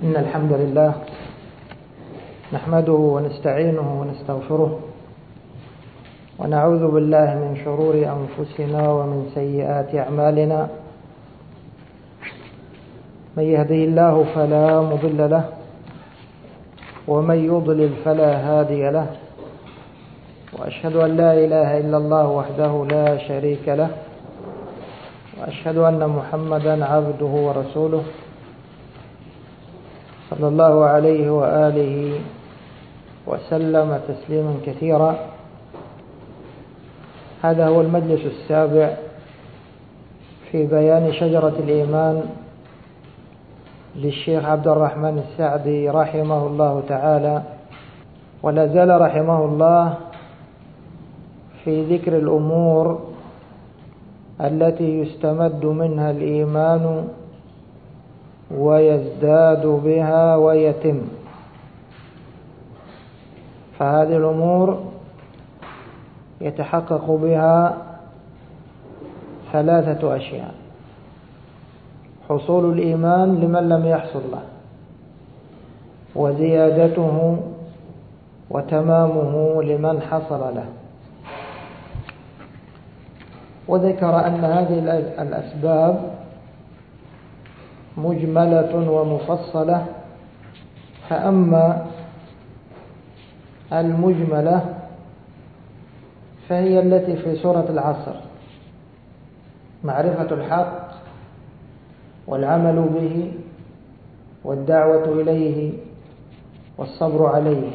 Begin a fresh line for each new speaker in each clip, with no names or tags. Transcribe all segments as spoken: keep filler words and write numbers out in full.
إن الحمد لله نحمده ونستعينه ونستغفره ونعوذ بالله من شرور أنفسنا ومن سيئات أعمالنا. من يهدي الله فلا مضل له ومن يضلل فلا هادي له، وأشهد أن لا إله إلا الله وحده لا شريك له، وأشهد أن محمدا عبده ورسوله صلى الله عليه وآله وسلم تسليما كثيرا. هذا هو المجلس السابع في بيان شجرة الإيمان للشيخ عبد الرحمن السعدي رحمه الله تعالى، ولا زال رحمه الله في ذكر الأمور التي يستمد منها الإيمان ويزداد بها ويتم. فهذه الأمور يتحقق بها ثلاثة أشياء: حصول الإيمان لمن لم يحصل له، وزيادته وتمامه لمن حصل له. وذكر أن هذه الأسباب مجملة ومفصلة، فأما المجملة فهي التي في سورة العصر: معرفة الحق والعمل به والدعوة إليه والصبر عليه.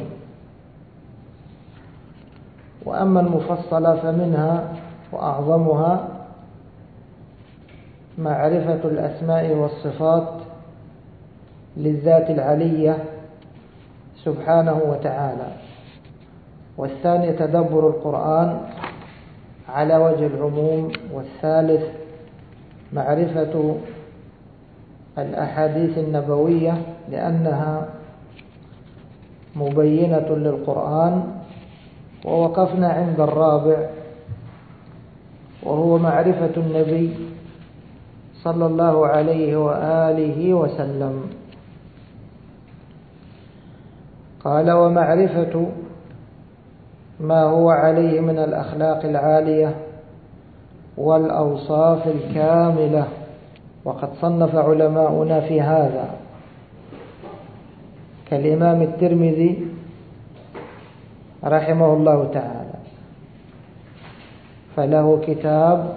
وأما المفصلة فمنها وأعظمها معرفة الأسماء والصفات للذات العلية سبحانه وتعالى، والثاني تدبر القرآن على وجه العموم، والثالث معرفة الأحاديث النبوية لأنها مبينة للقرآن. ووقفنا عند الرابع وهو معرفة النبي صلى الله عليه وآله وسلم. قال: ومعرفة ما هو عليه من الأخلاق العالية والأوصاف الكاملة. وقد صنف علماؤنا في هذا كالإمام الترمذي رحمه الله تعالى، فله كتاب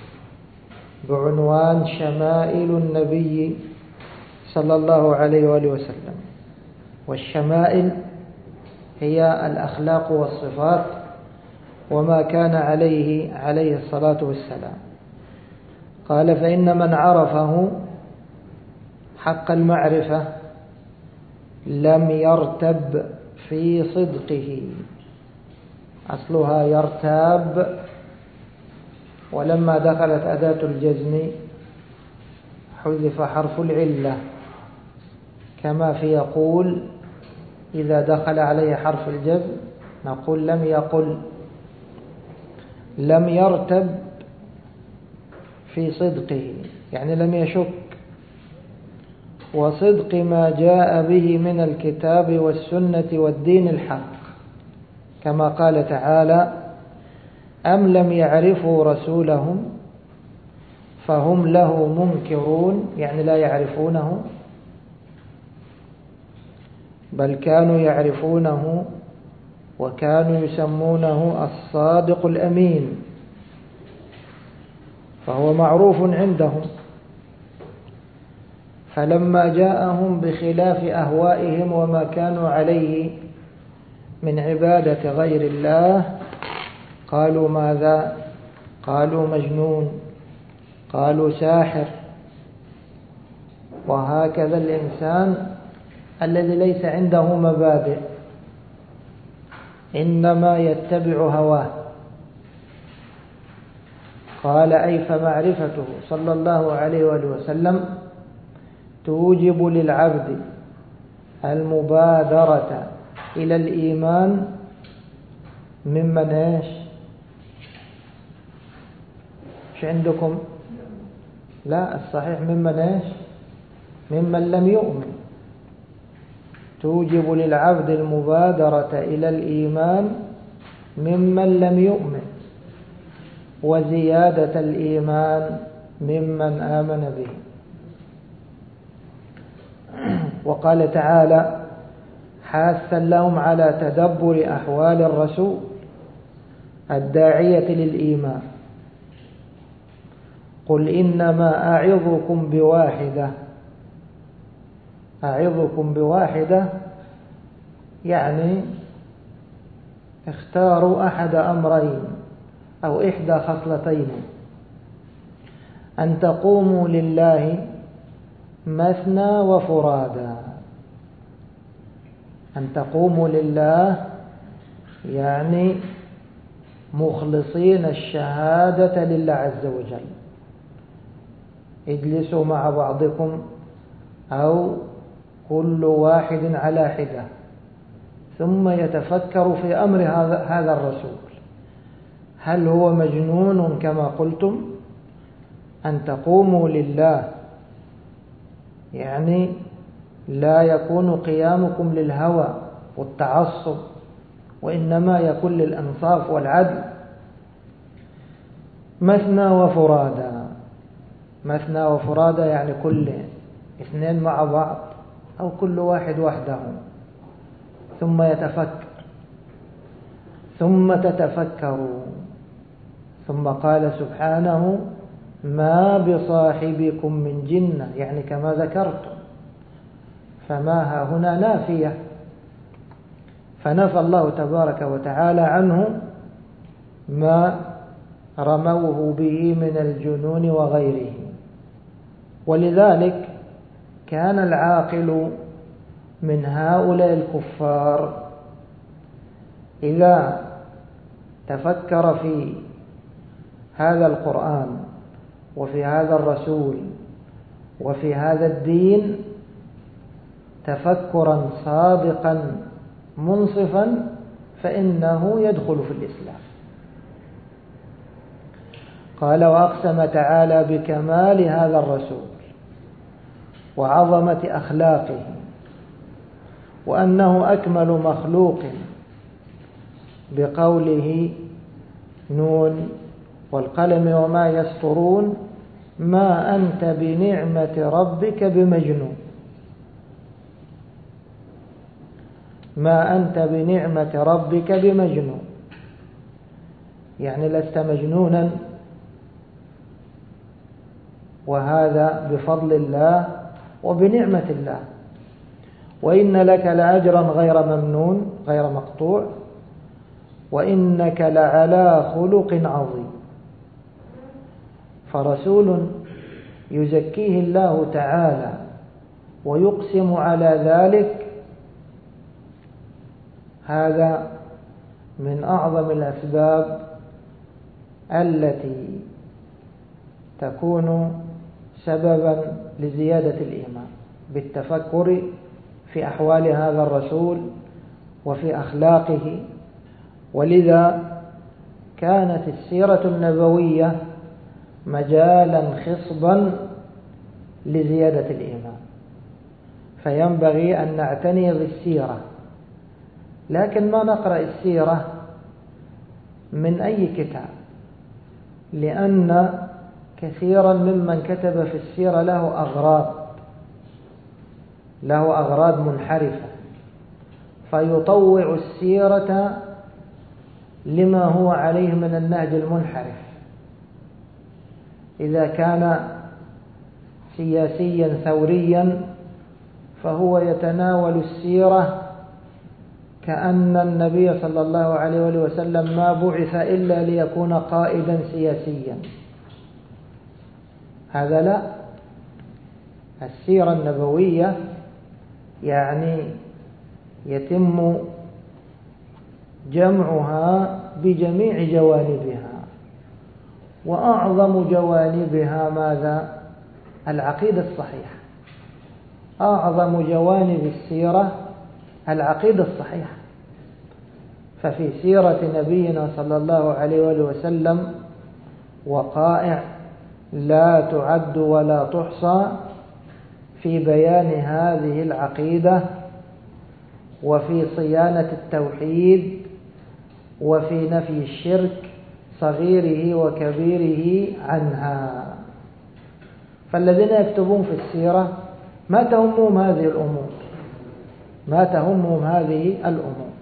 بعنوان شمائل النبي صلى الله عليه وآله وسلم. والشمائل هي الأخلاق والصفات وما كان عليه عليه الصلاة والسلام. قال: فإن من عرفه حق المعرفة لم يرتب في صدقه. أصلها يرتاب، ولما دخلت أداة الجزم حذف حرف العلة، كما في يقول إذا دخل عليه حرف الجزم نقول لم يقل. لم يرتب في صدقه يعني لم يشك، وصدق ما جاء به من الكتاب والسنة والدين الحق، كما قال تعالى: أم لم يعرفوا رسولهم فهم له منكرون، يعني لا يعرفونه، بل كانوا يعرفونه وكانوا يسمونه الصادق الأمين، فهو معروف عندهم. فلما جاءهم بخلاف أهوائهم وما كانوا عليه من عبادة غير الله قالوا ماذا؟ قالوا مجنون، قالوا ساحر. وهكذا الإنسان الذي ليس عنده مبادئ إنما يتبع هواه. قال: أي فمعرفته صلى الله عليه وآله وسلم توجب للعبد المبادرة إلى الإيمان ممن إيش؟ إيش عندكم؟ لا، الصحيح ممن إيش؟ ممن لم يؤمن. توجب للعبد المبادرة إلى الإيمان ممن لم يؤمن، وزيادة الإيمان ممن آمن به. وقال تعالى حاثا لهم على تدبر أحوال الرسول الداعية للإيمان: قل إنما أعظكم بواحدة. أعظكم بواحدة يعني اختاروا أحد أمرين أو إحدى خصلتين: أن تقوموا لله مثنى وفرادا. أن تقوموا لله يعني مخلصين الشهادة لله عز وجل، اجلسوا مع بعضكم أو كل واحد على حدة، ثم يتفكر في أمر هذا الرسول، هل هو مجنون كما قلتم؟ أن تقوموا لله يعني لا يكون قيامكم للهوى والتعصب، وإنما يكون للإنصاف والعدل. مثنى وفرادا. مثنى وفرادا يعني كل اثنين مع بعض أو كل واحد وحده، ثم يتفكر ثم تتفكروا. ثم قال سبحانه: ما بصاحبكم من جنة، يعني كما ذكرتم، فما ها هنا نافية، فنفى الله تبارك وتعالى عنه ما رموه به من الجنون وغيره. ولذلك كان العاقل من هؤلاء الكفار إذا تفكر في هذا القرآن وفي هذا الرسول وفي هذا الدين تفكرا صادقا منصفا فإنه يدخل في الإسلام. قال: وأقسم تعالى بكمال هذا الرسول وعظمة أخلاقه وأنه أكمل مخلوق بقوله: نون والقلم وما يسطرون ما أنت بنعمة ربك بمجنون. ما أنت بنعمة ربك بمجنون يعني لست مجنونا، وهذا بفضل الله وبنعمة الله. وإن لك لأجرا غير ممنون غير مقطوع، وإنك لعلى خلق عظيم. فرسول يزكيه الله تعالى ويقسم على ذلك، هذا من أعظم الأسباب التي تكون سببا لزيادة الإيمان، بالتفكر في أحوال هذا الرسول وفي أخلاقه. ولذا كانت السيرة النبوية مجالا خصبا لزيادة الإيمان، فينبغي أن نعتني بالسيرة، لكن ما نقرأ السيرة من أي كتاب، لأن كثيرا ممن كتب في السيرة له أغراض له أغراض منحرفة، فيطوع السيرة لما هو عليه من النهج المنحرف. إذا كان سياسيا ثوريا فهو يتناول السيرة كأن النبي صلى الله عليه وسلم ما بعث إلا ليكون قائدا سياسيا. هذا لا. السيرة النبوية يعني يتم جمعها بجميع جوانبها، وأعظم جوانبها ماذا؟ العقيدة الصحيحة. أعظم جوانب السيرة العقيدة الصحيحة. ففي سيرة نبينا صلى الله عليه وسلم وقائع لا تعد ولا تحصى في بيان هذه العقيدة وفي صيانة التوحيد وفي نفي الشرك صغيره وكبيره عنها. فالذين يكتبون في السيرة ما تهمهم هذه الأمور، ما تهمهم هذه الأمور.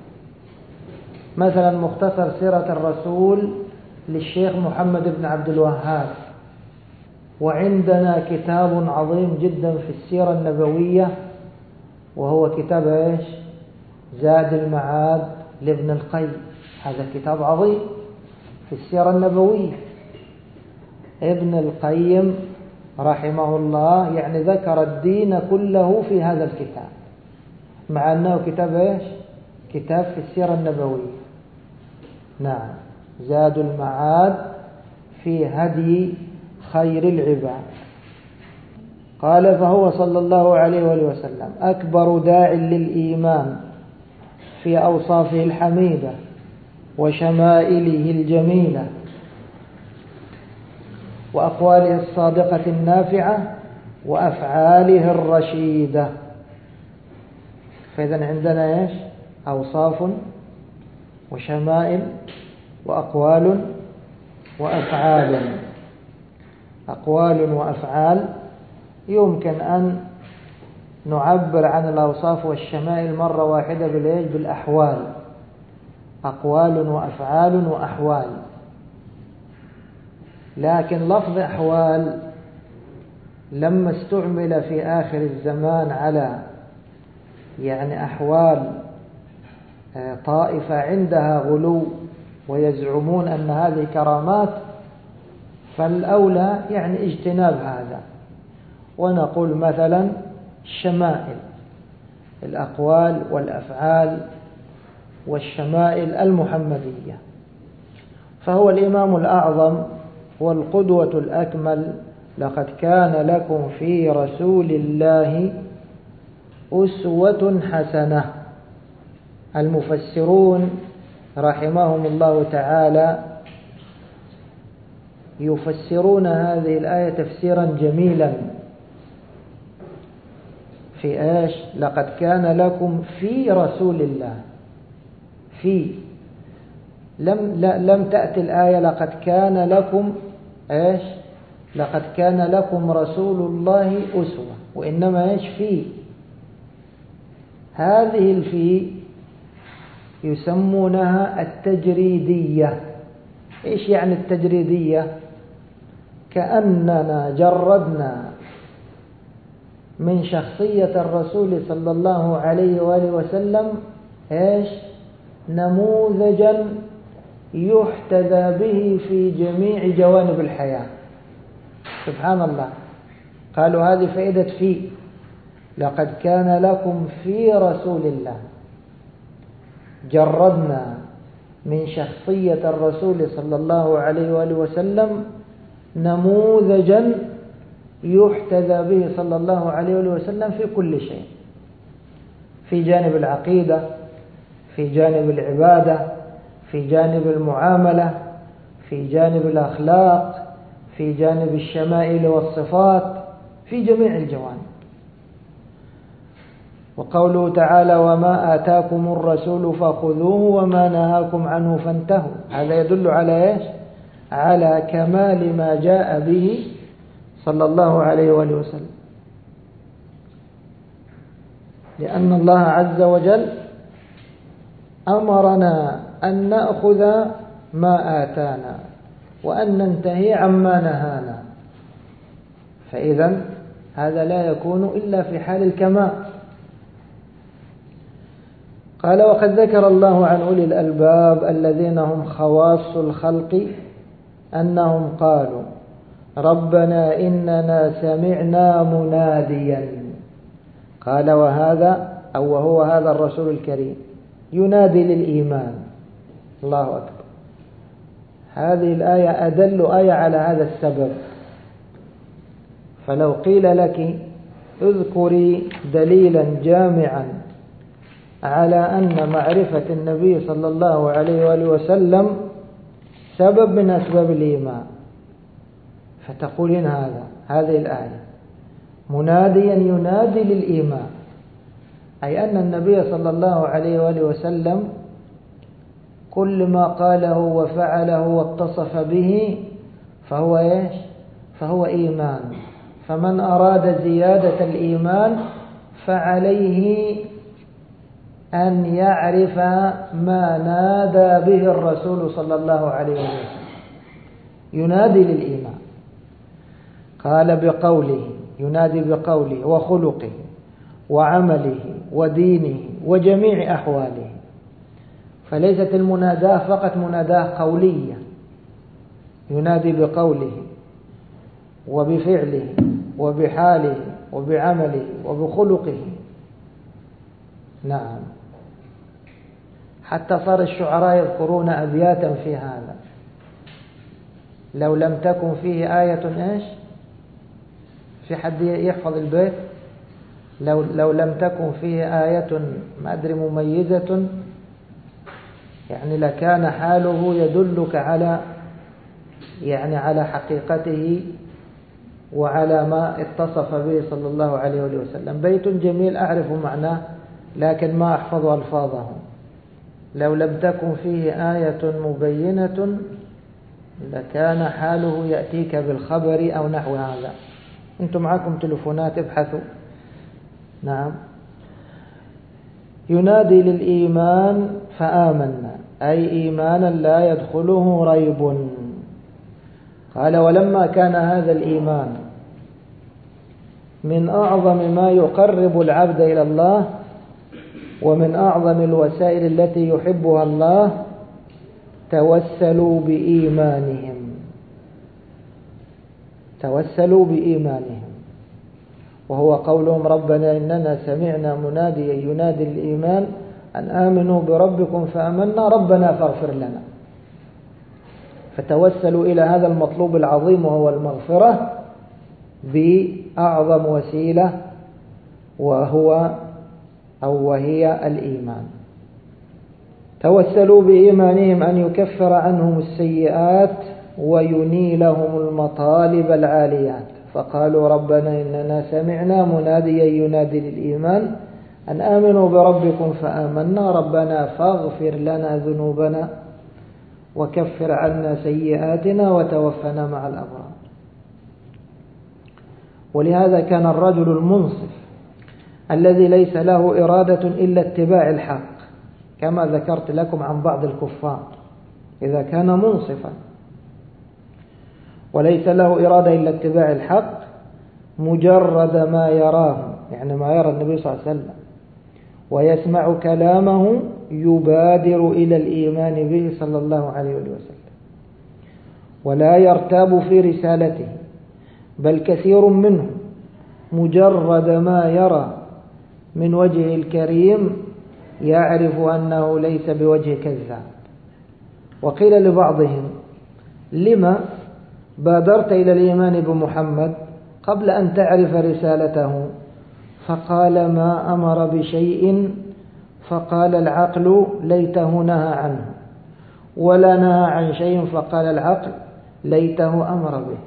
مثلا مختصر سيرة الرسول للشيخ محمد بن عبد الوهاب، وعندنا كتاب عظيم جدا في السيرة النبوية وهو كتاب ايش؟ زاد المعاد لابن القيم. هذا كتاب عظيم في السيرة النبوية. ابن القيم رحمه الله يعني ذكر الدين كله في هذا الكتاب، مع أنه كتاب ايش؟ كتاب في السيرة النبوية. نعم، زاد المعاد في هدي خير العباد. قال فهو صلى الله عليه وآله وسلم أكبر داع للإيمان في أوصافه الحميدة وشمائله الجميلة وأقواله الصادقة النافعة وأفعاله الرشيدة. فإذا عندنا إيش؟ أوصاف وشمائل وأقوال وأفعال. أقوال وأفعال يمكن أن نعبر عن الأوصاف والشمائل مرة واحدة بالإيش؟ بالأحوال. أقوال وأفعال وأحوال. لكن لفظ أحوال لما استعمل في آخر الزمان على يعني أحوال طائفة عندها غلو ويزعمون أن هذه كرامات، فالأولى يعني اجتناب هذا، ونقول مثلا الشمائل، الأقوال والأفعال والشمائل المحمدية. فهو الإمام الأعظم والقدوة الأكمل. لقد كان لكم في رسول الله أسوة حسنة. المفسرون رحمهم الله تعالى يفسرون هذه الآية تفسيرا جميلا في ايش؟ لقد كان لكم في رسول الله. في لم لا لم تأتي الآية لقد كان لكم ايش؟ لقد كان لكم رسول الله أسوة، وإنما ايش؟ في. هذه الفي يسمونها التجريدية. ايش يعني التجريدية؟ كأننا جردنا من شخصية الرسول صلى الله عليه وآله وسلم ايش؟ نموذجا يحتذى به في جميع جوانب الحياة. سبحان الله. قالوا هذه فائدة في. لقد كان لكم في رسول الله، جردنا من شخصية الرسول صلى الله عليه وآله وسلم نموذجا يحتذى به صلى الله عليه وآله وسلم في كل شيء، في جانب العقيدة، في جانب العبادة، في جانب المعاملة، في جانب الأخلاق، في جانب الشمائل والصفات، في جميع الجوانب. وقوله تعالى وما آتاكم الرسول فخذوه وما نهاكم عنه فانتهوا. هذا يدل على ايش؟ على كمال ما جاء به صلى الله عليه وآله وسلم، لأن الله عز وجل أمرنا أن نأخذ ما آتانا وأن ننتهي عما نهانا. فإذا هذا لا يكون إلا في حال الكمال. قال وقد ذكر الله عن أولي الألباب الذين هم خواص الخلق أنهم قالوا ربنا إننا سمعنا مناديا. قال وهذا أو وهو هذا الرسول الكريم ينادي للإيمان. الله أكبر. هذه الآية أدل آية على هذا السبب. فلو قيل لك اذكري دليلا جامعا على أن معرفة النبي صلى الله عليه وآله وسلم سبب من أسباب الإيمان، فتقولين هذا هذه الآية مناديا ينادي للإيمان. أي أن النبي صلى الله عليه وآله وسلم كل ما قاله وفعله واتصف به فهو إيش؟ فهو إيمان. فمن أراد زيادة الإيمان فعليه أن يعرف ما نادى به الرسول صلى الله عليه وسلم، ينادي للإيمان. قال بقوله، ينادي بقوله وخلقه وعمله ودينه وجميع أحواله. فليست المناداة فقط مناداة قولية، ينادي بقوله وبفعله وبحاله وبعمله وبخلقه. نعم، حتى صار الشعراء يذكرون أبياتا في هذا: لو لم تكن فيه آية إيش؟ في حد يحفظ البيت؟ لو, لو لم تكن فيه آية ما أدري مميزة، يعني لكان حاله يدلك على يعني على حقيقته وعلى ما اتصف به صلى الله عليه وسلم. بيت جميل أعرف معناه لكن ما أحفظ ألفاظه. لو لم تكن فيه آية مبينة لكان حاله يأتيك بالخبر أو نحو هذا. أنتم معكم تلفونات، ابحثوا. نعم، ينادي للإيمان فآمنا، أي إيمانا لا يدخله ريب. قال: ولما كان هذا الإيمان من أعظم ما يقرب العبد إلى الله ومن أعظم الوسائل التي يحبها الله، توسلوا بإيمانهم توسلوا بإيمانهم وهو قولهم: ربنا إننا سمعنا مناديا ينادي الإيمان أن آمنوا بربكم فآمنا ربنا فاغفر لنا. فتوسلوا إلى هذا المطلوب العظيم وهو المغفرة بأعظم وسيلة، وهو أو وهي الإيمان. توسلوا بإيمانهم أن يكفر عنهم السيئات وينيلهم المطالب العاليات، فقالوا: ربنا إننا سمعنا مناديا ينادي للإيمان أن آمنوا بربكم فآمنا ربنا فاغفر لنا ذنوبنا وكفر عنا سيئاتنا وتوفنا مع الأبرار. ولهذا كان الرجل المنصف الذي ليس له إرادة إلا اتباع الحق، كما ذكرت لكم عن بعض الكفار، إذا كان منصفا وليس له إرادة إلا اتباع الحق، مجرد ما يراه، يعني ما يرى النبي صلى الله عليه وسلم ويسمع كلامه، يبادر إلى الإيمان به صلى الله عليه وسلم، ولا يرتاب في رسالته. بل كثير منهم مجرد ما يرى من وجه الكريم يعرف أنه ليس بوجه كذاب. وقيل لبعضهم: لما بادرت إلى الإيمان بمحمد قبل أن تعرف رسالته؟ فقال: ما أمر بشيء فقال العقل ليته نهى عنه، ولا نهى عن شيء فقال العقل ليته أمر به.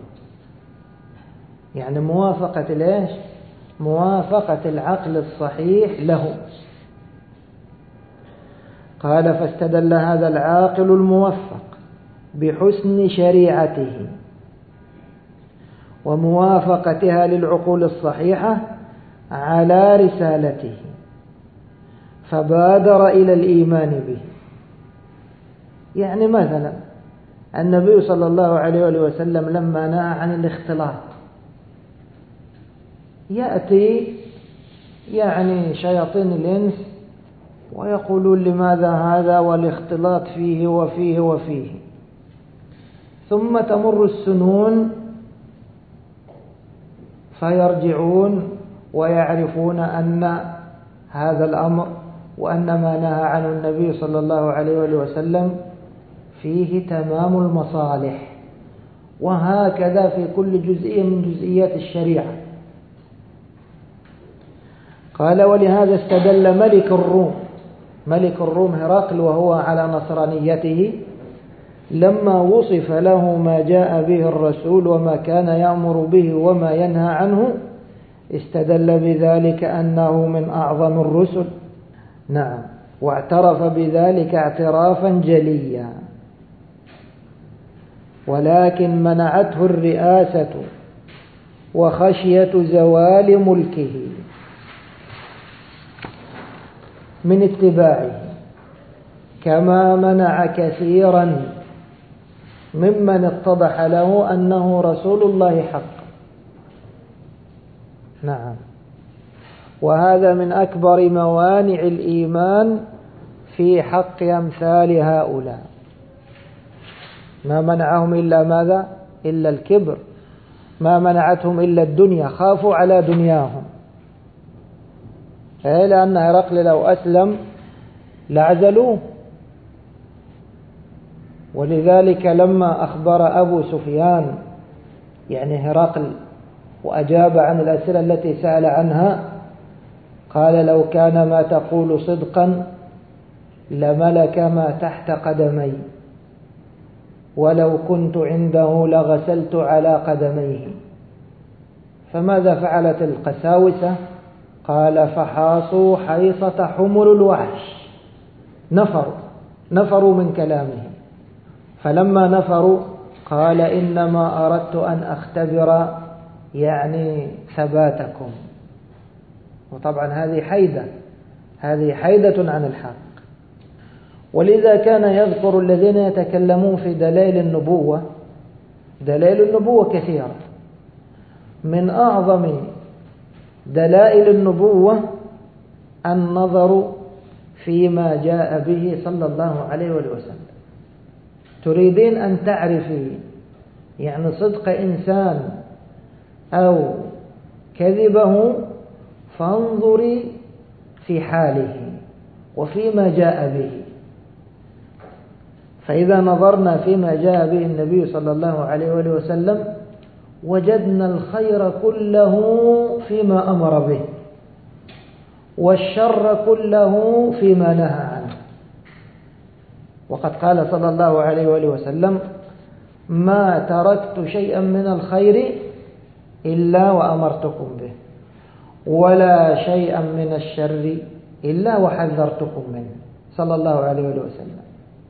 يعني موافقة ليش؟ موافقة العقل الصحيح له. قال: فاستدل هذا العاقل الموفق بحسن شريعته وموافقتها للعقول الصحيحة على رسالته، فبادر إلى الإيمان به. يعني مثلا النبي صلى الله عليه وسلم لما نهى عن الاختلاط، يأتي يعني شياطين الإنس ويقولون: لماذا هذا والاختلاط فيه وفيه وفيه؟ ثم تمر السنون فيرجعون ويعرفون أن هذا الأمر وأن ما نهى عنه النبي صلى الله عليه وسلم فيه تمام المصالح. وهكذا في كل جزئية من جزئيات الشريعة. قال: ولهذا استدل ملك الروم ملك الروم هرقل وهو على نصرانيته لما وصف له ما جاء به الرسول وما كان يأمر به وما ينهى عنه، استدل بذلك أنه من أعظم الرسل، نعم، واعترف بذلك اعترافا جليا، ولكن منعته الرئاسة وخشية زوال ملكه من اتباعه، كما منع كثيرا ممن اتضح له أنه رسول الله حق. نعم، وهذا من أكبر موانع الإيمان في حق أمثال هؤلاء. ما منعهم إلا ماذا؟ إلا الكبر، ما منعتهم إلا الدنيا، خافوا على دنياهم، لأن هرقل لو أسلم لعزلوه. ولذلك لما أخبر أبو سفيان يعني هرقل وأجاب عن الأسئلة التي سأل عنها، قال: لو كان ما تقول صدقا لملك ما تحت قدمي، ولو كنت عنده لغسلت على قدميه. فماذا فعلت القساوسة؟ قال: فحاصوا حيصة حمر الوحش، نفروا نفروا من كلامه. فلما نفروا قال: إنما أردت أن أختبر يعني ثباتكم. وطبعا هذه حيدة، هذه حيدة عن الحق. ولذا كان يذكر الذين يتكلمون في دلائل النبوة. دلائل النبوة كثيرة، من أعظم دلائل النبوة النظر فيما جاء به صلى الله عليه وسلم. تريدين أن تعرفي يعني صدق إنسان أو كذبه، فانظري في حاله وفيما جاء به. فإذا نظرنا فيما جاء به النبي صلى الله عليه وسلم وجدنا الخير كله فيما أمر به، والشر كله فيما نهى عنه. وقد قال صلى الله عليه وسلم: ما تركت شيئا من الخير إلا وأمرتكم به، ولا شيئا من الشر إلا وحذرتكم منه، صلى الله عليه وسلم.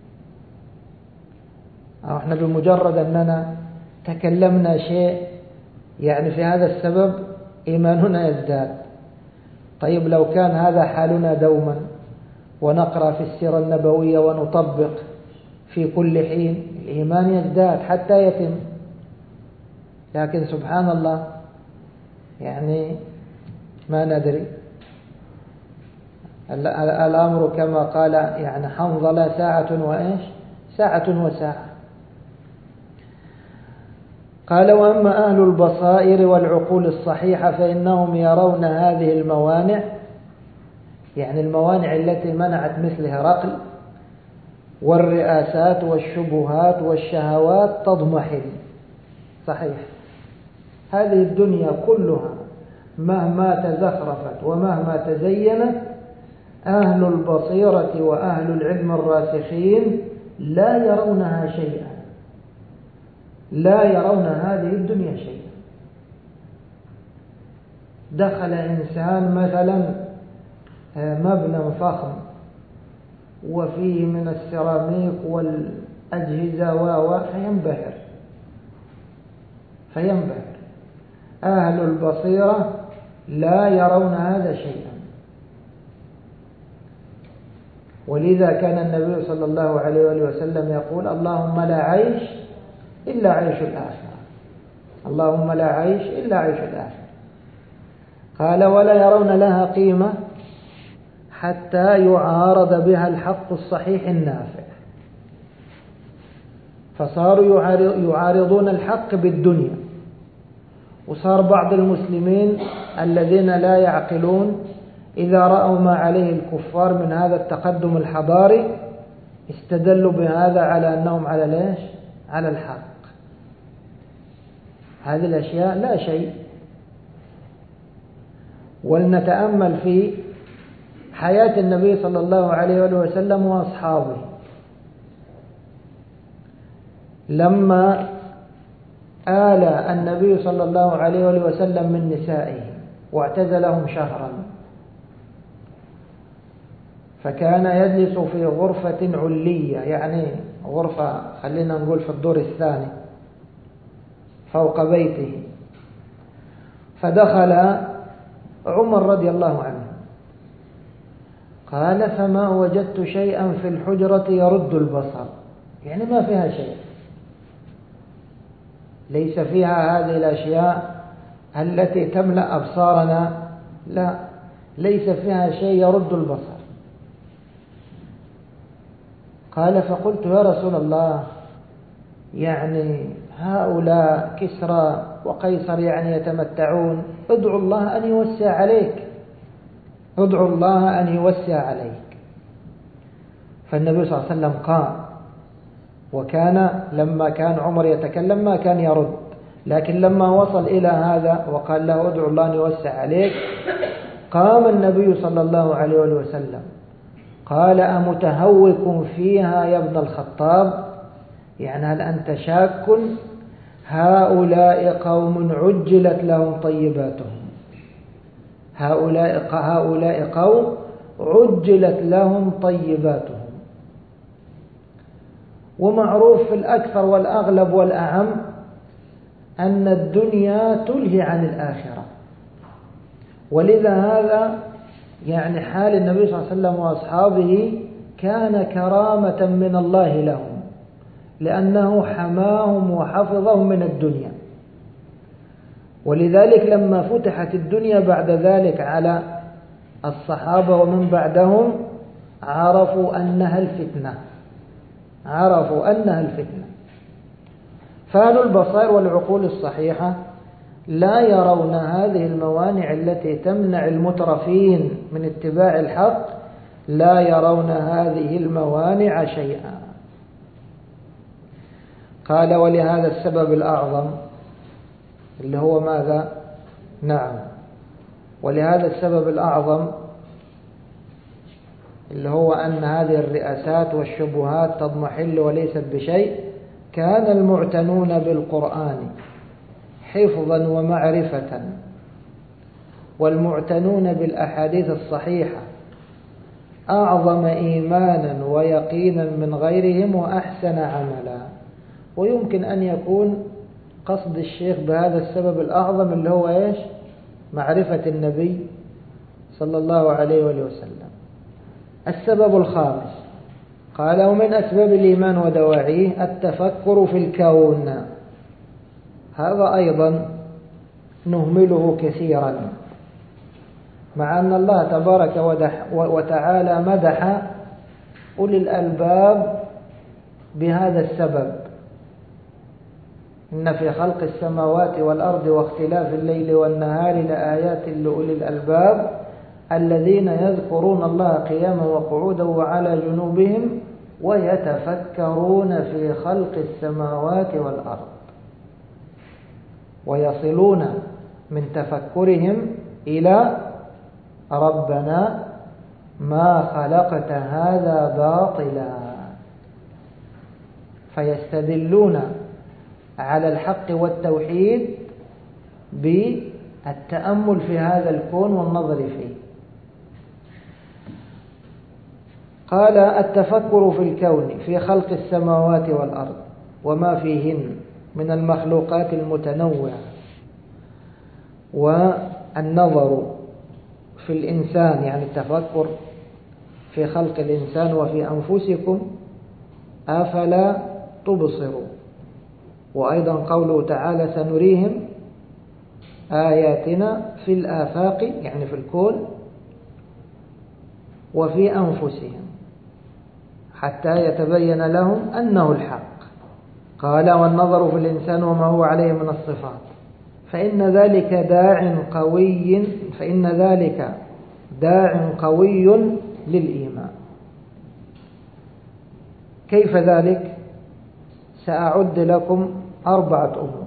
احنا بمجرد أننا تكلمنا شيء يعني في هذا السبب إيماننا يزداد. طيب لو كان هذا حالنا دوما، ونقرأ في السيرة النبوية ونطبق في كل حين، الإيمان يزداد حتى يتم. لكن سبحان الله يعني ما ندري، الأمر كما قال يعني حنظلة: ساعة وإيش؟ ساعة وساعة. قال: وأما أهل البصائر والعقول الصحيحة فإنهم يرون هذه الموانع، يعني الموانع التي منعت مثل هرقل، والرئاسات والشبهات والشهوات تضمحل. صحيح، هذه الدنيا كلها مهما تزخرفت ومهما تزينت، أهل البصيرة وأهل العلم الراسخين لا يرونها شيئا، لا يرون هذه الدنيا شيئا. دخل إنسان مثلا مبنى فخم وفيه من السيراميك والأجهزة و فينبهر فينبهر أهل البصيرة لا يرون هذا شيئا. ولذا كان النبي صلى الله عليه وسلم يقول: اللهم لا عيش إلا عيش الآخرة، اللهم لا عيش إلا عيش الآخرة. قال: ولا يرون لها قيمة حتى يعارض بها الحق الصحيح النافع. فصاروا يعارضون الحق بالدنيا. وصار بعض المسلمين الذين لا يعقلون إذا رأوا ما عليه الكفار من هذا التقدم الحضاري استدلوا بهذا على أنهم على ليش؟ على الحق. هذه الأشياء لا شيء. ولنتأمل في حياة النبي صلى الله عليه وسلم وأصحابه. لما آل النبي صلى الله عليه وسلم من نسائه واعتزلهم شهرا، فكان يجلس في غرفة علية، يعني غرفة خلينا نقول في الدور الثاني فوق بيته. فدخل عمر رضي الله عنه قال فما وجدت شيئا في الحجرة يرد البصر، يعني ما فيها شيء، ليس فيها هذه الأشياء التي تملأ أبصارنا، لا، ليس فيها شيء يرد البصر. قال فقلت يا رسول الله، يعني هؤلاء كسرى وقيصر يعني يتمتعون، ادعو الله أن يوسع عليك، ادعو الله أن يوسع عليك. فالنبي صلى الله عليه وسلم قام، وكان لما كان عمر يتكلم ما كان يرد، لكن لما وصل إلى هذا وقال له ادعو الله أن يوسع عليك، قام النبي صلى الله عليه وسلم قال أمتهوك فيها يا ابن الخطاب، يعني هل أنت شاك؟ هؤلاء قوم عجلت لهم طيباتهم، هؤلاء هؤلاء قوم عجلت لهم طيباتهم. ومعروف في الأكثر والأغلب والأعم أن الدنيا تلهي عن الآخرة، ولذا هذا يعني حال النبي صلى الله عليه وسلم وأصحابه كان كرامة من الله لهم، لأنه حماهم وحفظهم من الدنيا. ولذلك لما فتحت الدنيا بعد ذلك على الصحابة ومن بعدهم عرفوا أنها الفتنة، عرفوا أنها الفتنة. فأهل البصائر والعقول الصحيحة لا يرون هذه الموانع التي تمنع المترفين من اتباع الحق، لا يرون هذه الموانع شيئا. قال ولهذا السبب الأعظم اللي هو ماذا؟ نعم، ولهذا السبب الأعظم اللي هو أن هذه الرئاسات والشبهات تضمحل وليست بشيء، كان المعتنون بالقرآن حفظا ومعرفة والمعتنون بالأحاديث الصحيحة أعظم إيمانا ويقينا من غيرهم وأحسن عملا. ويمكن أن يكون قصد الشيخ بهذا السبب الأعظم اللي هو إيش؟ معرفة النبي صلى الله عليه وآله وسلم. السبب الخامس قال ومن أسباب الإيمان ودواعيه التفكر في الكون، هذا أيضا نهمله كثيرا، مع أن الله تبارك وتعالى مدح أولي الألباب بهذا السبب، إن في خلق السماوات والأرض واختلاف الليل والنهار لآيات لأولي الألباب الذين يذكرون الله قياما وقعودا وعلى جنوبهم ويتفكرون في خلق السماوات والأرض، ويصلون من تفكرهم إلى ربنا ما خلقت هذا باطلا، فيستدلون على الحق والتوحيد بالتأمل في هذا الكون والنظر فيه. قال التفكر في الكون في خلق السماوات والأرض وما فيهن من المخلوقات المتنوعة، والنظر في الإنسان، يعني التفكر في خلق الإنسان وفي أنفسكم أفلا تبصروا. وأيضا قوله تعالى سنريهم آياتنا في الآفاق، يعني في الكون، وفي أنفسهم حتى يتبين لهم أنه الحق. قال والنظر في الإنسان وما هو عليه من الصفات فإن ذلك داع قوي فإن ذلك داع قوي للإيمان. كيف ذلك؟ سأعد لكم أربعة أمور.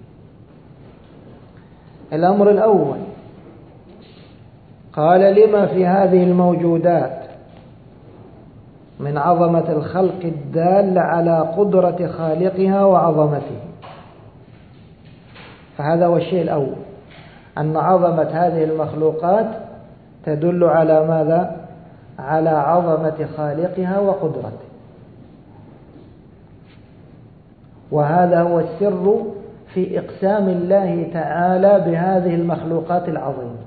الأمر الأول قال لما في هذه الموجودات من عظمة الخلق الدال على قدرة خالقها وعظمته، فهذا هو الشيء الأول. أن عظمة هذه المخلوقات تدل على ماذا؟ على عظمة خالقها وقدرته. وهذا هو السر في إقسام الله تعالى بهذه المخلوقات العظيمة،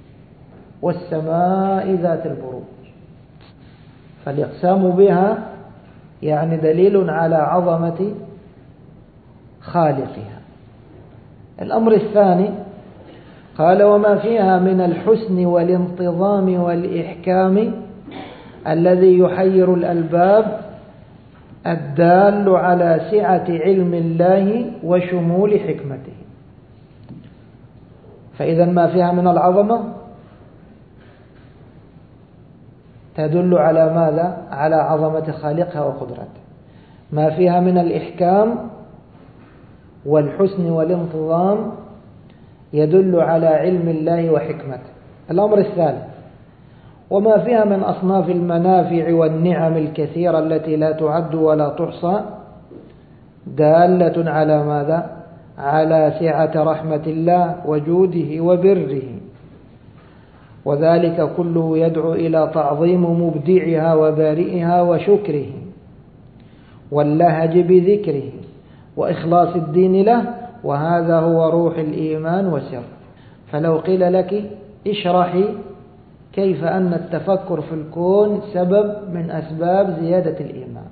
والسماء ذات البروج. فالإقسام بها يعني دليل على عظمة خالقها. الأمر الثاني قال: وما فيها من الحسن والانتظام والإحكام الذي يحير الألباب الدال على سعة علم الله وشمول حكمته. فإذا ما فيها من العظمة تدل على ماذا؟ على عظمة خالقها وقدرته. ما فيها من الإحكام والحسن والانتظام يدل على علم الله وحكمته. الأمر الثالث: وما فيها من أصناف المنافع والنعم الكثيرة التي لا تعد ولا تحصى دالة على ماذا؟ على سعة رحمة الله وجوده وبره، وذلك كله يدعو إلى تعظيم مبدعها وبارئها وشكره واللهج بذكره وإخلاص الدين له، وهذا هو روح الإيمان وسر. فلو قيل لك اشرحي كيف أن التفكر في الكون سبب من أسباب زيادة الإيمان،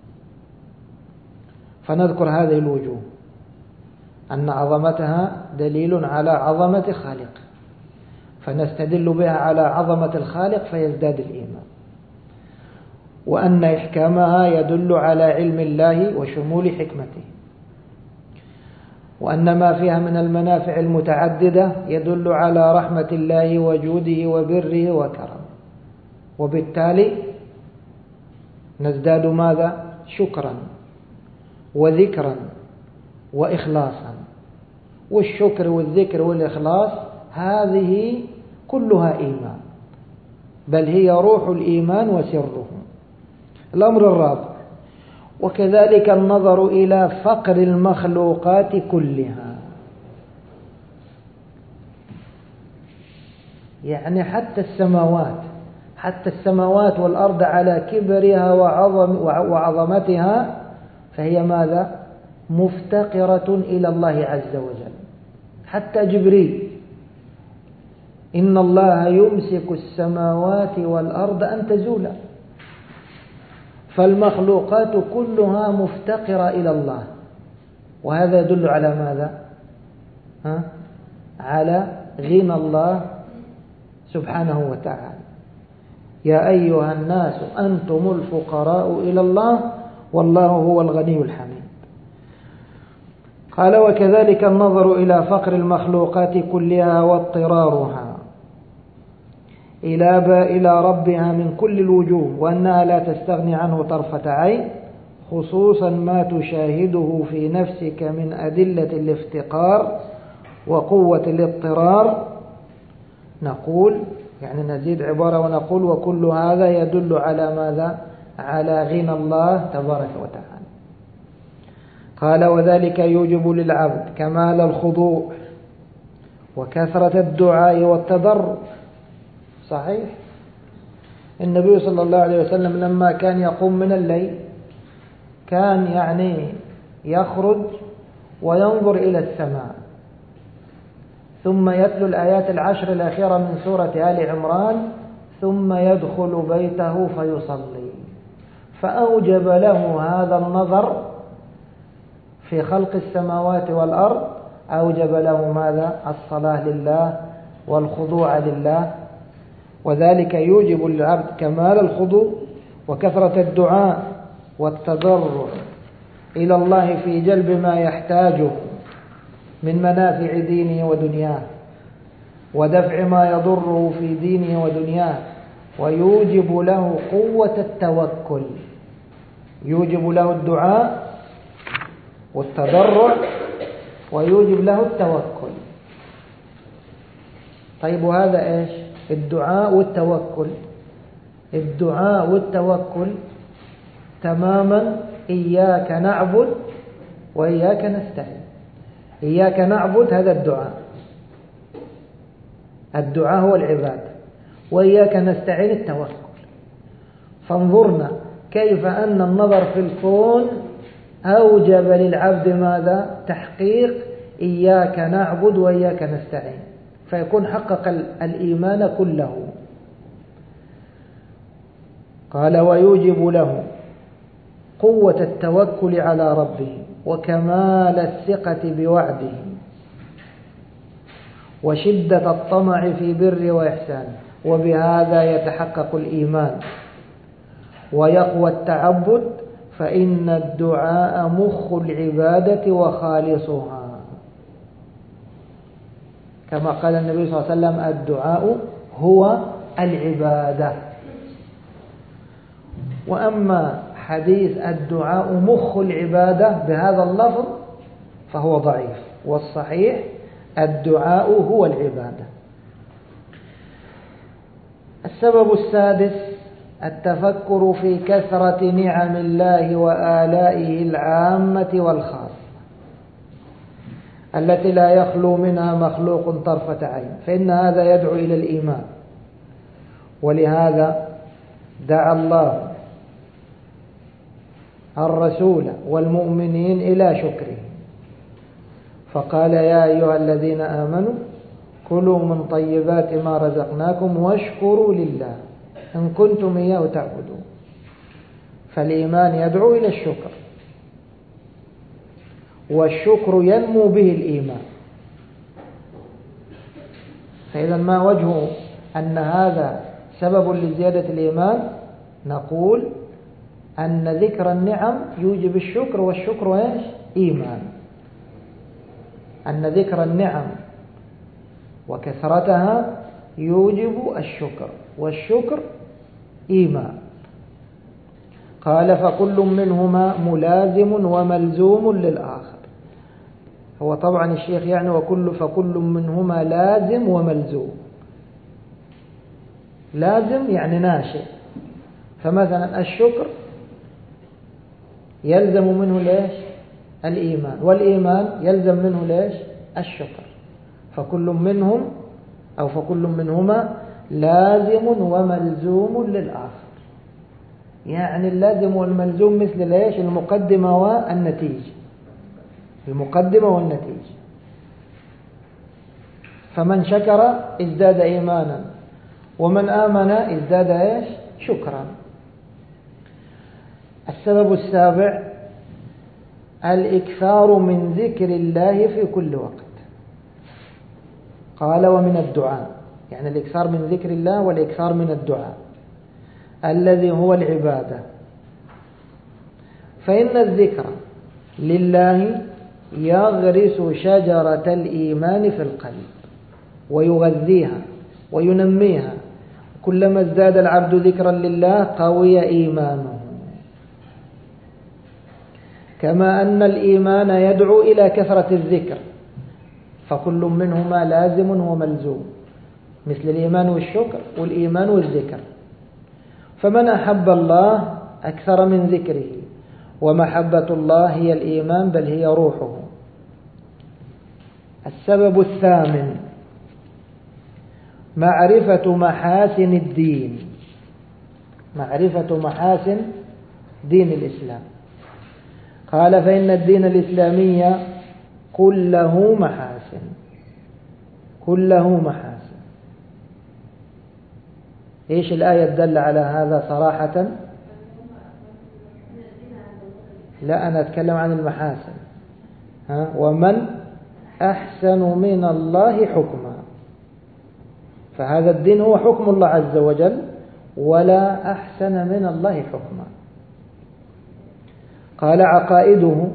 فنذكر هذه الوجوه: أن عظمتها دليل على عظمة خالق، فنستدل بها على عظمة الخالق فيزداد الإيمان، وأن إحكامها يدل على علم الله وشمول حكمته، وأن ما فيها من المنافع المتعددة يدل على رحمة الله وجوده وبره وكرمه، وبالتالي نزداد ماذا؟ شكرا وذكرا وإخلاصا. والشكر والذكر والإخلاص هذه كلها إيمان، بل هي روح الإيمان وسره. الأمر الرابع: وكذلك النظر إلى فقر المخلوقات كلها، يعني حتى السماوات حتى السماوات والأرض على كبرها وعظم وعظمتها فهي ماذا؟ مفتقرة إلى الله عز وجل. حتى جبريل: إن الله يمسك السماوات والأرض أن تزولا. فالمخلوقات كلها مفتقرة إلى الله، وهذا يدل على ماذا؟ ها؟ على غنى الله سبحانه وتعالى. يا أيها الناس أنتم الفقراء إلى الله والله هو الغني الحميد. قال: وكذلك النظر إلى فقر المخلوقات كلها واضطرارها إلى إلى ربها من كل الوجوه، وأنها لا تستغني عنه طرفة عين، خصوصا ما تشاهده في نفسك من أدلة الافتقار وقوة الاضطرار. نقول يعني نزيد عبارة ونقول: وكل هذا يدل على ماذا؟ على غنى الله تبارك وتعالى. قال: وذلك يوجب للعبد كمال الخضوع وكثرة الدعاء والتضرع. صحيح، النبي صلى الله عليه وسلم لما كان يقوم من الليل كان يعني يخرج وينظر إلى السماء، ثم يتلو الآيات العشر الأخيرة من سورة آل عمران، ثم يدخل بيته فيصلي. فأوجب له هذا النظر في خلق السماوات والأرض، أوجب له ماذا؟ الصلاة لله والخضوع لله. وذلك يوجب للعبد كمال الخضوع وكثرة الدعاء والتضرع إلى الله في جلب ما يحتاجه من منافع دينه ودنياه، ودفع ما يضره في دينه ودنياه، ويوجب له قوة التوكل. يوجب له الدعاء والتضرع ويوجب له التوكل. طيب، وهذا إيش؟ الدعاء والتوكل. الدعاء والتوكل تماما إياك نعبد وإياك نستعين. إياك نعبد هذا الدعاء، الدعاء هو العبادة، وإياك نستعين التوكل. فانظرنا كيف أن النظر في الكون أوجب للعبد ماذا؟ تحقيق إياك نعبد وإياك نستعين، فيكون حقق الإيمان كله. قال ويوجب له قوة التوكل على ربه وكمال الثقة بوعده وشدة الطمع في بر وإحسان، وبهذا يتحقق الإيمان ويقوى التعبد، فإن الدعاء مخ العبادة وخالصها، كما قال النبي صلى الله عليه وسلم الدعاء هو العبادة. وأما حديث الدعاء مخ العبادة بهذا اللفظ فهو ضعيف، والصحيح الدعاء هو العبادة. السبب السادس التفكر في كثرة نعم الله وآلائه العامة والخاصة التي لا يخلو منها مخلوق طرفة عين، فإن هذا يدعو إلى الإيمان. ولهذا دعا الله الرسول والمؤمنين إلى شكره، فقال يا أيها الذين آمنوا كلوا من طيبات ما رزقناكم واشكروا لله إن كنتم إياه تعبدون. فالإيمان يدعو إلى الشكر، والشكر ينمو به الإيمان. فإذا ما وجه أن هذا سبب لزيادة الإيمان؟ نقول أن ذكر النعم يوجب الشكر، والشكر إيش؟ إيمان. أن ذكر النعم وكثرتها يوجب الشكر، والشكر إيمان. قال فكل منهما ملازم وملزوم للآخر. هو طبعا الشيخ يعني وكل فكل منهما لازم وملزوم. لازم يعني ناشئ، فمثلا الشكر يلزم منه ليش؟ الإيمان، والإيمان يلزم منه ليش؟ الشكر. فكل منهم أو فكل منهما لازم وملزوم للآخر، يعني اللازم والملزوم مثل ليش؟ المقدمة والنتيجة، المقدمة والنتيجة. فمن شكر ازداد إيمانا، ومن آمن ازداد ايش؟ شكرا. السبب السابع الإكثار من ذكر الله في كل وقت. قال ومن الدعاء، يعني الإكثار من ذكر الله والإكثار من الدعاء الذي هو العبادة. فإن الذكر لله يغرس شجرة الإيمان في القلب ويغذيها وينميها. كلما ازداد العبد ذكرا لله قوي إيمانه. كما أن الإيمان يدعو إلى كثرة الذكر، فكل منهما لازم وملزوم، مثل الإيمان والشكر والإيمان والذكر. فمن أحب الله أكثر من ذكره، ومحبة الله هي الإيمان بل هي روحه. السبب الثامن معرفة محاسن الدين، معرفة محاسن دين الإسلام. قال فإن الدين الإسلامي كله محاسن، كله محاسن. إيش الآية تدل على هذا صراحة؟ لا، أنا أتكلم عن المحاسن. ها؟ ومن أحسن من الله حكما. فهذا الدين هو حكم الله عز وجل، ولا أحسن من الله حكما. قال عقائده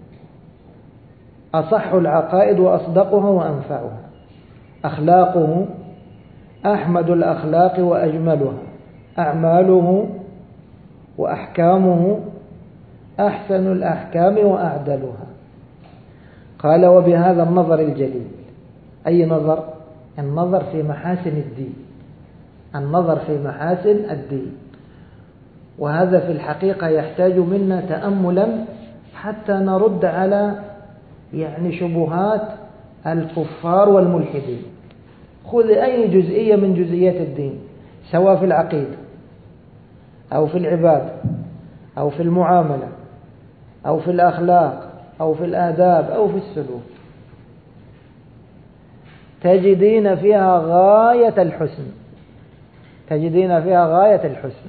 أصح العقائد وأصدقها وأنفعها. أخلاقه أحمد الأخلاق وأجملها. أعماله وأحكامه أحسن الأحكام وأعدلها. قال وبهذا النظر الجليل. أي نظر؟ النظر في محاسن الدين، النظر في محاسن الدين. وهذا في الحقيقة يحتاج منا تأملا حتى نرد على يعني شبهات الكفار والملحدين. خذ أي جزئية من جزئيات الدين، سواء في العقيدة أو في العبادة أو في المعاملة أو في الأخلاق أو في الآداب أو في السلوك، تجدين فيها غاية الحسن، تجدين فيها غاية الحسن.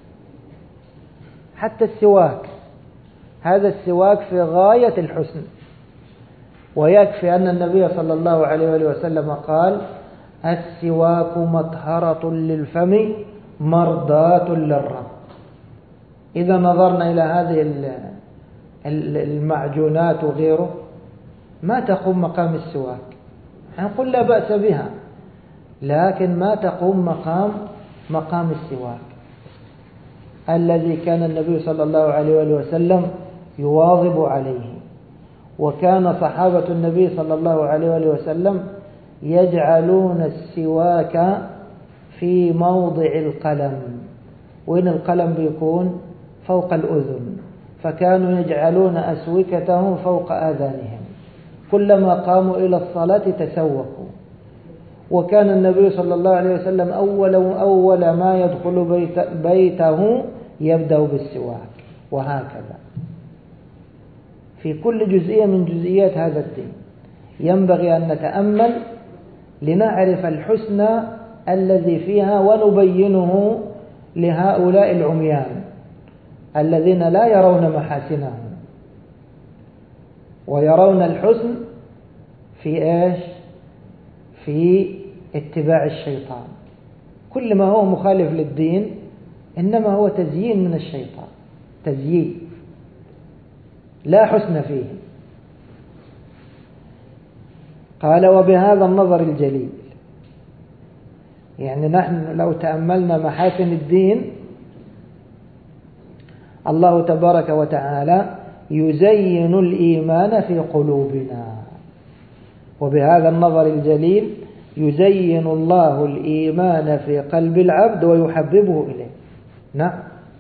حتى السواك، هذا السواك في غاية الحسن. ويكفي أن النبي صلى الله عليه وآله وسلم قال: السواك مطهرة للفم مرضاة للرب. إذا نظرنا إلى هذه المعجونات وغيره ما تقوم مقام السواك. نقول لا بأس بها، لكن ما تقوم مقام مقام السواك الذي كان النبي صلى الله عليه وآله وسلم يواظب عليه. وكان صحابة النبي صلى الله عليه وآله وسلم يجعلون السواك في موضع القلم، وين القلم بيكون؟ فوق الأذن، فكانوا يجعلون أسوكتهم فوق آذانهم، كلما قاموا إلى الصلاة تسوكوا. وكان النبي صلى الله عليه وسلم أول, أول ما يدخل بيت بيته يبدأ بالسواك، وهكذا في كل جزئية من جزئيات هذا الدين. ينبغي أن نتأمل لنعرف الحسن الذي فيها ونبينه لهؤلاء العميان الذين لا يرون محاسنه، ويرون الحسن في إيش؟ في اتباع الشيطان. كل ما هو مخالف للدين إنما هو تزيين من الشيطان، تزيين لا حسن فيه. قال: وبهذا النظر الجليل، يعني نحن لو تأملنا محاسن الدين، الله تبارك وتعالى يزين الإيمان في قلوبنا. وبهذا النظر الجليل يزين الله الإيمان في قلب العبد ويحببه إليه. نعم،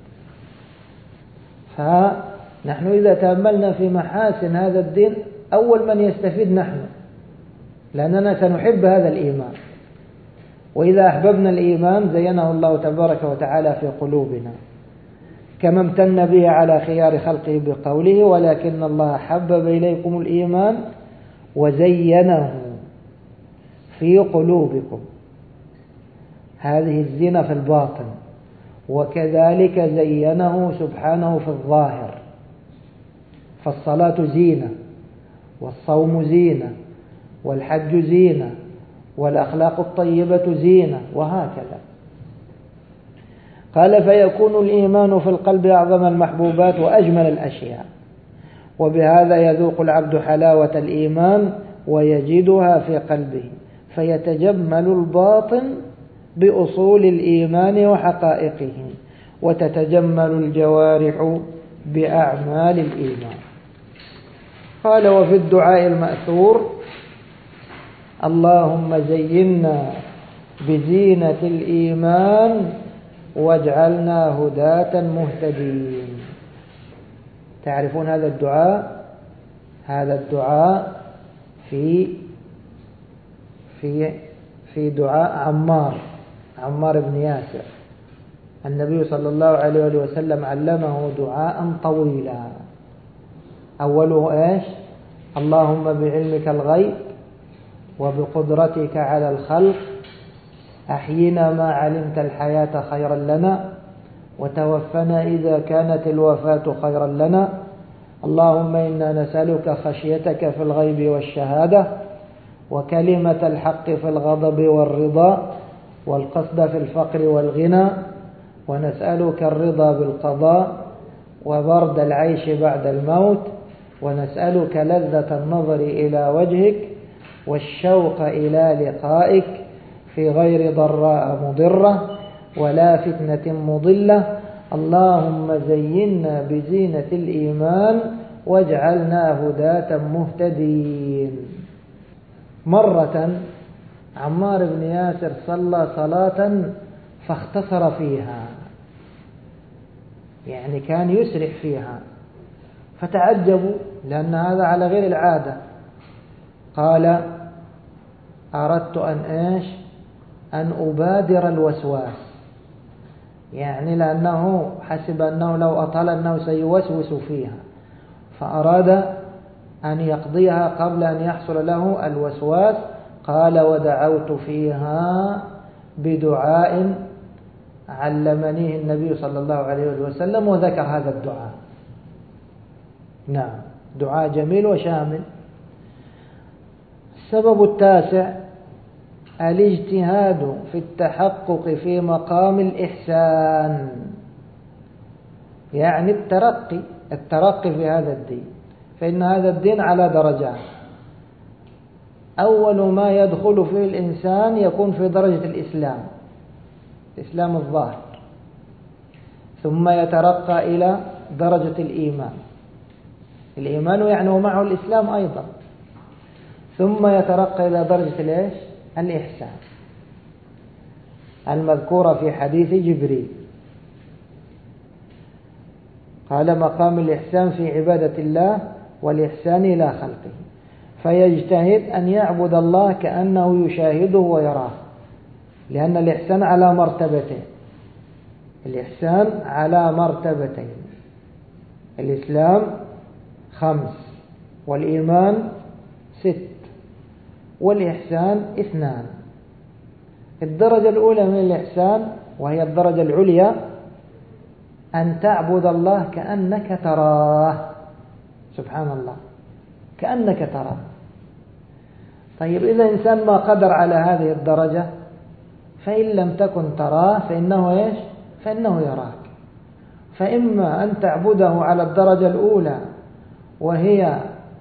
فنحن إذا تأملنا في محاسن هذا الدين أول من يستفيد نحن، لأننا سنحب هذا الإيمان. وإذا أحببنا الإيمان زينه الله تبارك وتعالى في قلوبنا، كما امتن به على خيار خلقه بقوله: ولكن الله حبب إليكم الإيمان وزينه في قلوبكم. هذه الزينة في الباطن، وكذلك زينه سبحانه في الظاهر. فالصلاة زينة، والصوم زينة، والحج زينة، والأخلاق الطيبة زينة، وهكذا. قال: فيكون الإيمان في القلب أعظم المحبوبات وأجمل الأشياء، وبهذا يذوق العبد حلاوة الإيمان ويجدها في قلبه، فيتجمل الباطن بأصول الإيمان وحقائقه، وتتجمل الجوارح بأعمال الإيمان. قال: وفي الدعاء المأثور: اللهم زينا بزينة الإيمان واجعلنا هداة مهتدين. تعرفون هذا الدعاء؟ هذا الدعاء في في في دعاء عمار عمار بن ياسر. النبي صلى الله عليه وسلم علمه دعاء طويلا، أوله إيش؟ اللهم بعلمك الغيب وبقدرتك على الخلق أحينا ما علمت الحياة خيرا لنا، وتوفنا إذا كانت الوفاة خيرا لنا. اللهم إنا نسألك خشيتك في الغيب والشهادة، وكلمة الحق في الغضب والرضا، والقصد في الفقر والغنى، ونسألك الرضا بالقضاء وبرد العيش بعد الموت، ونسألك لذة النظر إلى وجهك والشوق إلى لقائك في غير ضراء مضرة ولا فتنة مضلة. اللهم زينا بزينة الإيمان واجعلنا هداة مهتدين. مرة عمار بن ياسر صلى صلاة فاختصر فيها، يعني كان يسرع فيها، فتعجبوا لأن هذا على غير العادة. قال: أردت أن إيش أن أبادر الوسواس، يعني لأنه حسب أنه لو أطال أنه سيوسوس فيها، فأراد أن يقضيها قبل أن يحصل له الوسواس. قال: ودعوت فيها بدعاء علمنيه النبي صلى الله عليه وسلم، وذكر هذا الدعاء. نعم، دعاء جميل وشامل. السبب التاسع: الاجتهاد في التحقق في مقام الإحسان، يعني الترقي الترقي في هذا الدين. فإن هذا الدين على درجات. أول ما يدخل فيه الإنسان يكون في درجة الإسلام، الإسلام الظاهر، ثم يترقى إلى درجة الإيمان، الإيمان يعني ومعه الإسلام أيضا، ثم يترقى إلى درجة الإيش؟ الإحسان المذكورة في حديث جبريل. قال: مقام الإحسان في عبادة الله والإحسان إلى خلقه. فيجتهد أن يعبد الله كأنه يشاهده ويراه، لأن الإحسان على مرتبتين، الإحسان على مرتبتين: الإسلام خمس، والإيمان ست، والإحسان اثنان. الدرجة الأولى من الإحسان وهي الدرجة العليا أن تعبد الله كأنك تراه، سبحان الله، كأنك تراه. طيب، إذا إنسان ما قدر على هذه الدرجة، فإن لم تكن تراه فإنه إيش؟ فإنه يراك. فإما أن تعبده على الدرجة الأولى وهي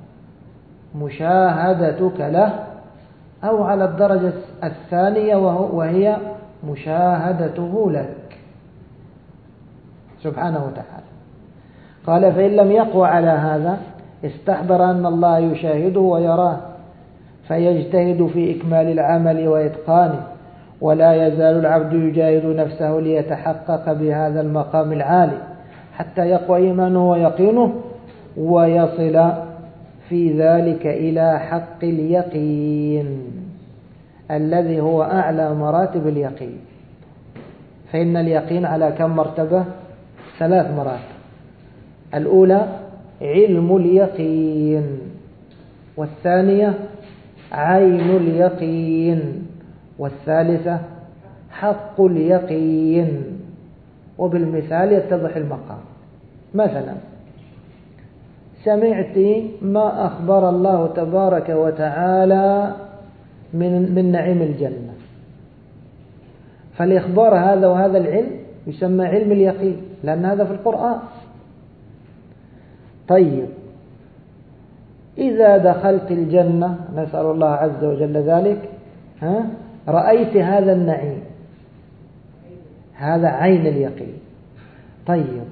مشاهدتك له، أو على الدرجة الثانية وهي مشاهدته لك سبحانه وتعالى. قال: فإن لم يقوى على هذا استحضر أن الله يشاهده ويراه، فيجتهد في إكمال العمل وإتقانه، ولا يزال العبد يجاهد نفسه ليتحقق بهذا المقام العالي حتى يقوى إيمانه ويقينه، ويصل في ذلك إلى حق اليقين الذي هو أعلى مراتب اليقين. فإن اليقين على كم مرتبة؟ ثلاث مراتب. الأولى علم اليقين، والثانية عين اليقين، والثالثة حق اليقين. وبالمثال يتضح المقام. مثلا سمعت ما أخبر الله تبارك وتعالى من من نعيم الجنة، فالإخبار هذا وهذا العلم يسمى علم اليقين، لأن هذا في القرآن. طيب، إذا دخلت الجنة، نسأل الله عز وجل ذلك، ها رأيت هذا النعيم، هذا عين اليقين. طيب،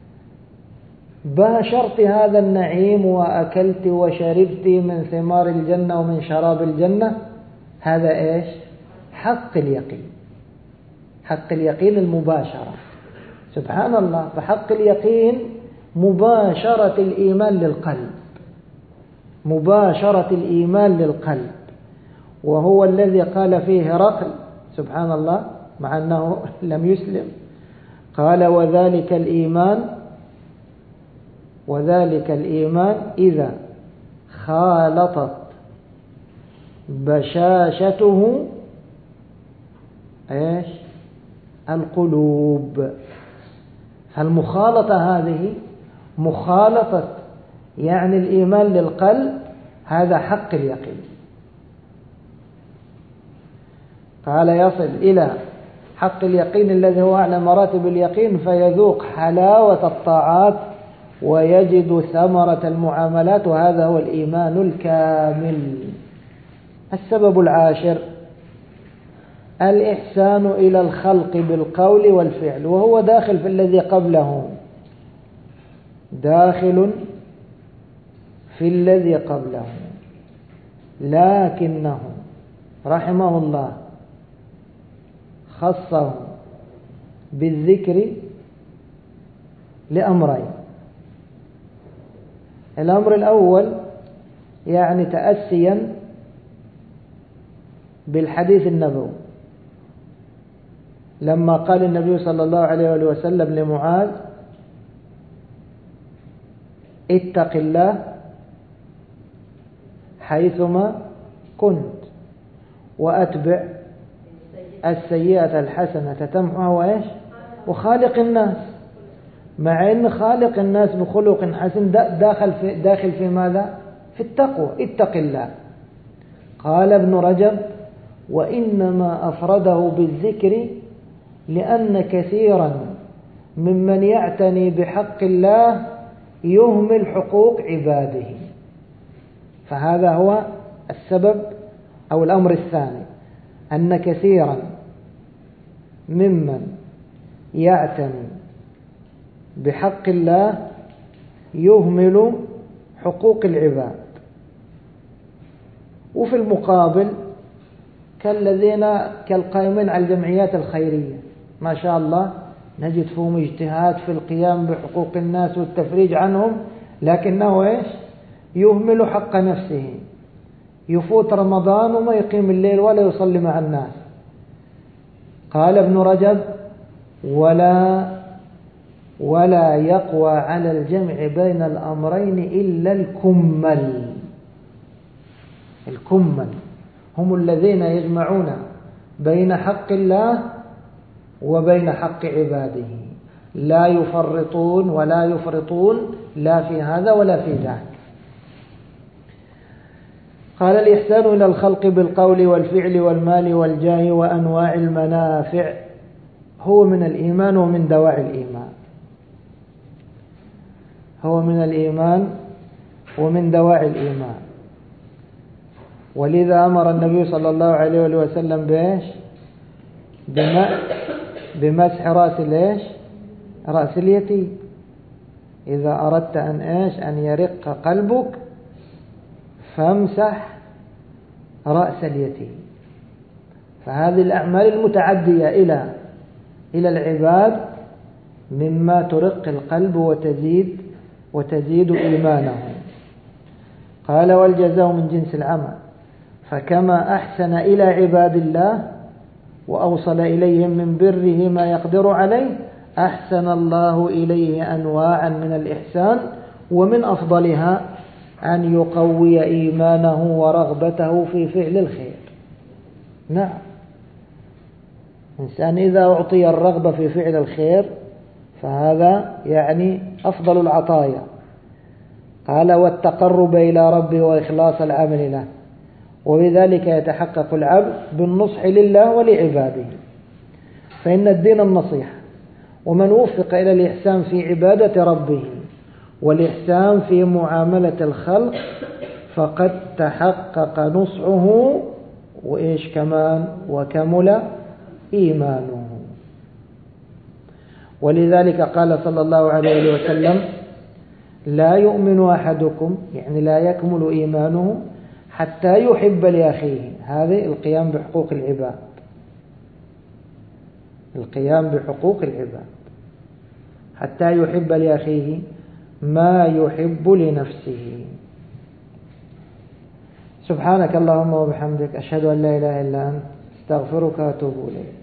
باشرت هذا النعيم وأكلت وشربت من ثمار الجنة ومن شراب الجنة، هذا إيش؟ حق اليقين، حق اليقين المباشرة. سبحان الله. فحق اليقين مباشرة الإيمان للقلب، مباشرة الإيمان للقلب، وهو الذي قال فيه هرقل سبحان الله مع أنه لم يسلم، قال: وذلك الإيمان وذلك الإيمان إذا خالطت بشاشته إيش؟ القلوب. فالمخالطة هذه مخالطة يعني الإيمان للقلب، هذا حق اليقين. قال: يصل إلى حق اليقين الذي هو أعلى مراتب اليقين، فيذوق حلاوة الطاعات ويجد ثمرة المعاملات، وهذا هو الإيمان الكامل. السبب العاشر الإحسان إلى الخلق بالقول والفعل، وهو داخل في الذي قبله، داخل في الذي قبله، لكنه رحمه الله خصه بالذكر لأمرين. الأمر الأول يعني تأسيا بالحديث النبوي، لما قال النبي صلى الله عليه وسلم لمعاذ اتق الله حيثما كنت وأتبع السيئة الحسنة تمحها وإيش وخالق الناس، مع أن خالق الناس بخلق حسن داخل في, داخل في ماذا؟ في التقوى. اتق الله. قال ابن رجب وإنما أفرده بالذكر لأن كثيرا ممن يعتني بحق الله يهمل حقوق عباده، فهذا هو السبب أو الأمر الثاني، أن كثيرا ممن يعتني بحق الله يهمل حقوق العباد. وفي المقابل كالذين كالقائمين على الجمعيات الخيرية ما شاء الله نجد فيهم اجتهاد في القيام بحقوق الناس والتفريج عنهم، لكنه إيش يهمل حق نفسه، يفوت رمضان وما يقيم الليل ولا يصلي مع الناس. قال ابن رجب ولا ولا يقوى على الجمع بين الأمرين إلا الكمل. الكمل هم الذين يجمعون بين حق الله وبين حق عباده، لا يفرطون ولا يفرطون لا في هذا ولا في ذاك. قال الإحسان إلى الخلق بالقول والفعل والمال والجاه وأنواع المنافع هو من الإيمان ومن دواعي الإيمان، هو من الإيمان ومن دواعي الإيمان. ولذا أمر النبي صلى الله عليه وسلم بإيش بمسح رأس الإيش رأس اليتيم. إذا أردت أن إيش أن يرق قلبك فامسح رأس اليتيم. فهذه الأعمال المتعدية إلى إلى العباد مما ترق القلب وتزيد وتزيد إيمانه. قال والجزاء من جنس العمل، فكما أحسن إلى عباد الله وأوصل إليهم من بره ما يقدر عليه أحسن الله إليه أنواعا من الإحسان، ومن أفضلها أن يقوي إيمانه ورغبته في فعل الخير. نعم، إنسان إذا أعطي الرغبة في فعل الخير فهذا يعني أفضل العطايا. قال والتقرب إلى ربه وإخلاص العمل له، وبذلك يتحقق العبد بالنصح لله ولعباده، فإن الدين النصيحة، ومن وفق إلى الإحسان في عبادة ربه والإحسان في معاملة الخلق فقد تحقق نصحه وإيش كمان وكمل إيمانه. ولذلك قال صلى الله عليه وسلم لا يؤمن أحدكم، يعني لا يكمل إيمانه حتى يحب لأخيه. هذا القيام بحقوق العباد، القيام بحقوق العباد حتى يحب لأخيه ما يحب لنفسه. سبحانك اللهم وبحمدك أشهد أن لا إله إلا أنت استغفرك وأتوب إليك.